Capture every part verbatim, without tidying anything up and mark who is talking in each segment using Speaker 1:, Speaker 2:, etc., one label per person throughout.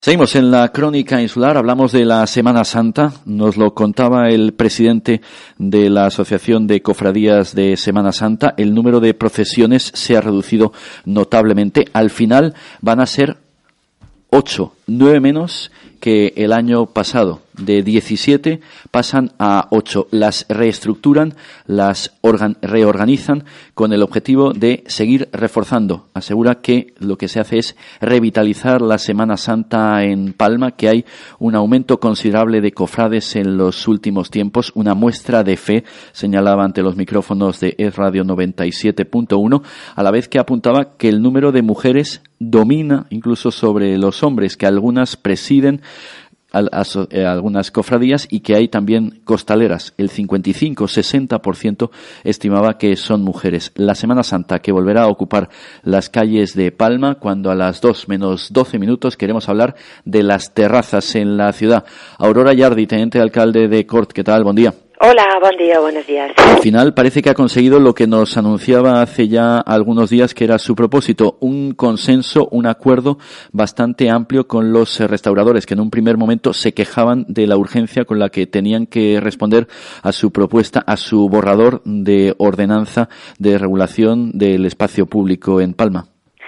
Speaker 1: Seguimos en la crónica insular, hablamos de la Semana Santa, nos lo contaba el presidente de la Asociación de Cofradías de Semana Santa, el número de procesiones se ha reducido notablemente, al final van a ser ocho, nueve menos que el año pasado. De diecisiete pasan a ocho. Las reestructuran, las organ- reorganizan con el objetivo de seguir reforzando. Asegura que lo que se hace es revitalizar la Semana Santa en Palma, que hay un aumento considerable de cofrades en los últimos tiempos, una muestra de fe, señalaba ante los micrófonos de Es Radio noventa y siete punto uno, a la vez que apuntaba que el número de mujeres domina incluso sobre los hombres, que algunas presiden A, a, a algunas cofradías y que hay también costaleras. El cincuenta y cinco sesenta por ciento estimaba que son mujeres. La Semana Santa que volverá a ocupar las calles de Palma cuando a las dos menos doce minutos queremos hablar de las terrazas en la ciudad. Aurora Yardi, teniente alcalde de Cort, ¿qué tal? Buen día.
Speaker 2: Hola, buen día, buenos días.
Speaker 1: Al final parece que ha conseguido lo que nos anunciaba hace ya algunos días que era su propósito, un consenso, un acuerdo bastante amplio con los restauradores que en un primer momento se quejaban de la urgencia con la que tenían que responder a su propuesta, a su borrador de ordenanza de regulación del espacio público en Palma.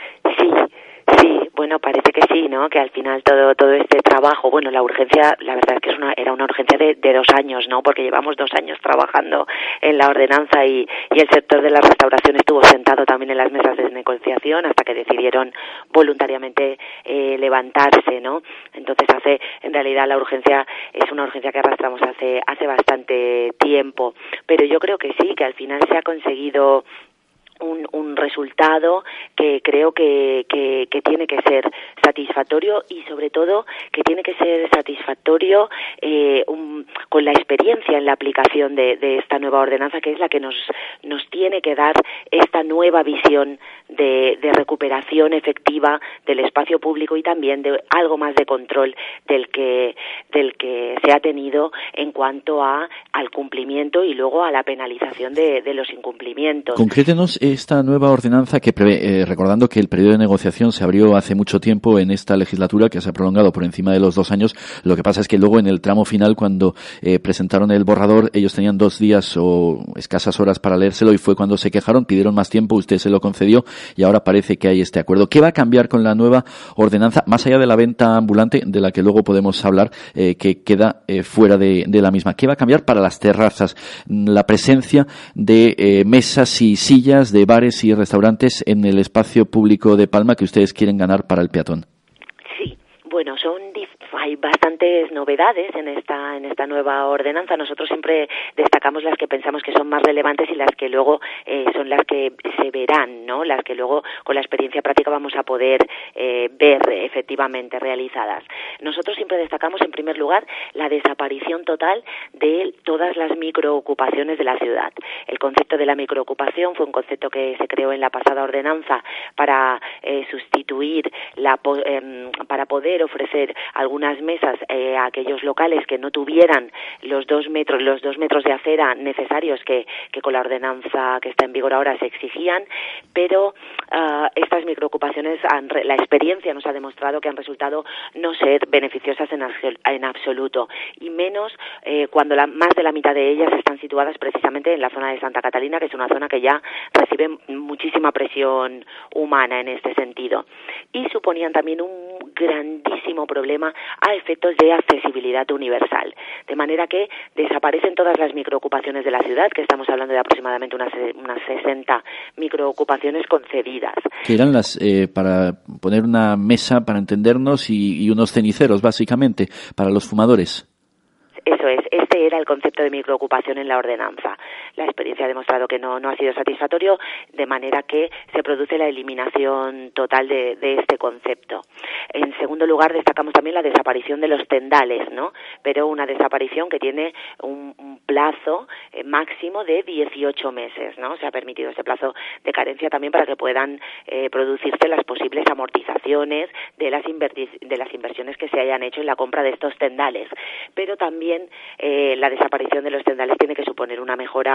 Speaker 2: Bueno, parece que sí, ¿no? Que al final todo todo este trabajo, bueno, la urgencia, la verdad es que es una, era una urgencia de, de dos años, ¿no? Porque llevamos dos años trabajando en la ordenanza y, y el sector de la restauración estuvo sentado también en las mesas de negociación hasta que decidieron voluntariamente eh, levantarse, ¿no? Entonces hace, en realidad la urgencia es una urgencia que arrastramos hace hace bastante tiempo, pero yo creo que sí, que al final se ha conseguido Un, un resultado que creo que, que, que tiene que ser satisfactorio y sobre todo que tiene que ser satisfactorio eh, un, con la experiencia en la aplicación de, de esta nueva ordenanza, que es la que nos, nos tiene que dar esta nueva visión de, de recuperación efectiva del espacio público y también de algo más de control del que, del que se ha tenido en cuanto a al cumplimiento y luego a la penalización de, de los incumplimientos.
Speaker 1: Concrétenos esta nueva ordenanza que prevé, eh, recordando que el periodo de negociación se abrió hace mucho tiempo en esta legislatura, que se ha prolongado por encima de los dos años. Lo que pasa es que luego en el tramo final, cuando eh, presentaron el borrador, ellos tenían dos días o escasas horas para leérselo y fue cuando se quejaron, pidieron más tiempo, usted se lo concedió y ahora parece que hay este acuerdo. ¿Qué va a cambiar con la nueva ordenanza, más allá de la venta ambulante, de la que luego podemos hablar, eh, que queda eh, fuera de, de la misma? ¿Qué va a cambiar para las terrazas? La presencia de eh, mesas y sillas de bares y restaurantes en el espacio público de Palma que ustedes quieren ganar para el peatón.
Speaker 2: Sí, bueno, son hay bastantes novedades en esta en esta nueva ordenanza. Nosotros siempre destacamos las que pensamos que son más relevantes y las que luego eh, son las que se verán, ¿no? Las que luego con la experiencia práctica vamos a poder eh, ver efectivamente realizadas. Nosotros siempre destacamos en primer lugar la desaparición total de todas las microocupaciones de la ciudad. El concepto de la microocupación fue un concepto que se creó en la pasada ordenanza para eh, sustituir la eh, para poder ofrecer algunas mesas eh, a aquellos locales que no tuvieran los dos metros los dos metros de acera necesarios que, que con la ordenanza que está en vigor ahora se exigían, pero uh, estas microocupaciones han, la experiencia nos ha demostrado que han resultado no ser beneficiosas en, en absoluto y menos eh, cuando la, más de la mitad de ellas están situadas precisamente en la zona de Santa Catalina, que es una zona que ya recibe muchísima presión humana en este sentido, y suponían también un grandísimo problema a efectos de accesibilidad universal, de manera que desaparecen todas las microocupaciones de la ciudad, que estamos hablando de aproximadamente unas, unas sesenta microocupaciones concedidas.
Speaker 1: Que eran las, eh, para poner una mesa para entendernos y, y unos ceniceros, básicamente, para los fumadores.
Speaker 2: Eso es, este era el concepto de microocupación en la ordenanza. La experiencia ha demostrado que no, no ha sido satisfactorio, de manera que se produce la eliminación total de, de este concepto. En segundo lugar, destacamos también la desaparición de los tendales, ¿no? Pero una desaparición que tiene un, un plazo eh, máximo de dieciocho meses, ¿no? Se ha permitido ese plazo de carencia también para que puedan eh, producirse las posibles amortizaciones de las, inverti- de las inversiones que se hayan hecho en la compra de estos tendales. Pero también eh, la desaparición de los tendales tiene que suponer una mejora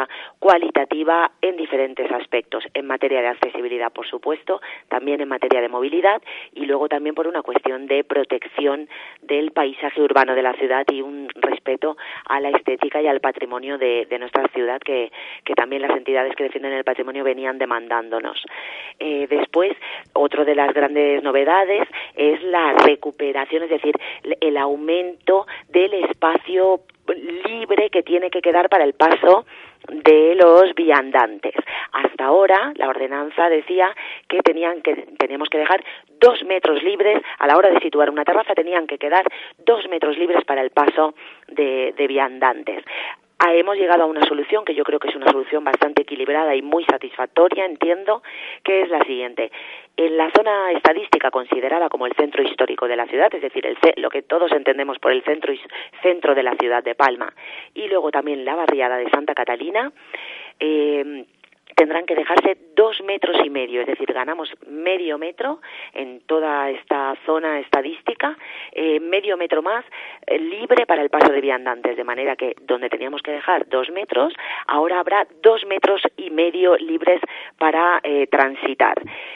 Speaker 2: mejora cualitativa en diferentes aspectos, en materia de accesibilidad, por supuesto, también en materia de movilidad y luego también por una cuestión de protección del paisaje urbano de la ciudad y un respeto a la estética y al patrimonio de, de nuestra ciudad que, que también las entidades que defienden el patrimonio venían demandándonos. Eh, después, otro de las grandes novedades es la recuperación, es decir, el aumento del espacio libre que tiene que quedar para el paso de los viandantes. Hasta ahora la ordenanza decía que tenían que teníamos que dejar dos metros libres a la hora de situar una terraza, tenían que quedar dos metros libres para el paso de, de viandantes. Ah, hemos llegado a una solución que yo creo que es una solución bastante equilibrada y muy satisfactoria, entiendo, que es la siguiente. En la zona estadística considerada como el centro histórico de la ciudad, es decir, el, lo que todos entendemos por el centro, centro de la ciudad de Palma, y luego también la barriada de Santa Catalina, eh, tendrán que dejarse dos metros y medio, es decir, ganamos medio metro en toda esta zona estadística, eh, medio metro más eh, libre para el paso de viandantes, de manera que donde teníamos que dejar dos metros, ahora habrá dos metros y medio libres para eh, transitar.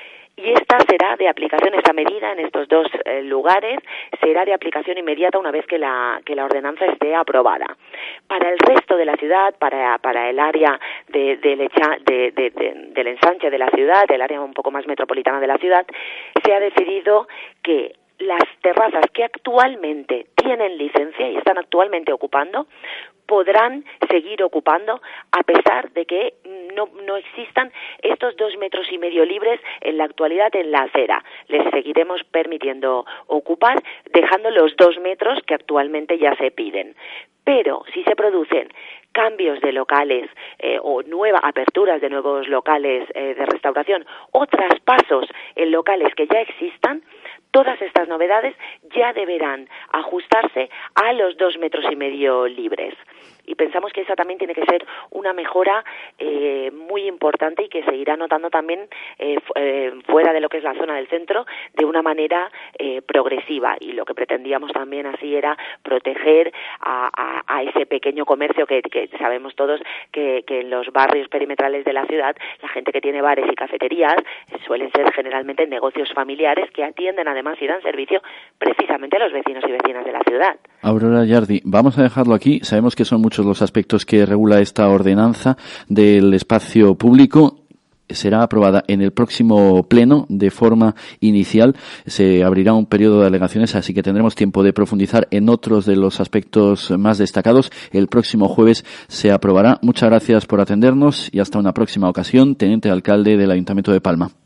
Speaker 2: Y esta será de aplicación, esta medida en estos dos eh, lugares será de aplicación inmediata una vez que la que la ordenanza esté aprobada. Para el resto de la ciudad, para para el área de, de, lecha, de, de, de, del ensanche de la ciudad, el área un poco más metropolitana de la ciudad, se ha decidido que las terrazas que actualmente tienen licencia y están actualmente ocupando podrán seguir ocupando a pesar de que no, no existan estos dos metros y medio libres en la actualidad en la acera. Les seguiremos permitiendo ocupar dejando los dos metros que actualmente ya se piden. Pero si se producen cambios de locales eh, o nuevas aperturas de nuevos locales eh, de restauración o traspasos en locales que ya existan, todas estas novedades ya deberán ajustarse a los dos metros y medio libres. Y pensamos que esa también tiene que ser una mejora eh, muy importante y que se irá notando también eh, fu- eh, fuera de lo que es la zona del centro de una manera eh, progresiva. Y lo que pretendíamos también así era proteger a, a, a ese pequeño comercio que, que sabemos todos que, que en los barrios perimetrales de la ciudad la gente que tiene bares y cafeterías eh, suelen ser generalmente negocios familiares que atienden además y dan servicio precisamente a los vecinos y vecinas de la ciudad.
Speaker 1: Aurora Yardi, vamos a dejarlo aquí. Sabemos que son muchos los aspectos que regula esta ordenanza del espacio público. Será aprobada en el próximo pleno de forma inicial. Se abrirá un periodo de alegaciones, así que tendremos tiempo de profundizar en otros de los aspectos más destacados. El próximo jueves se aprobará. Muchas gracias por atendernos y hasta una próxima ocasión. Teniente alcalde del Ayuntamiento de Palma.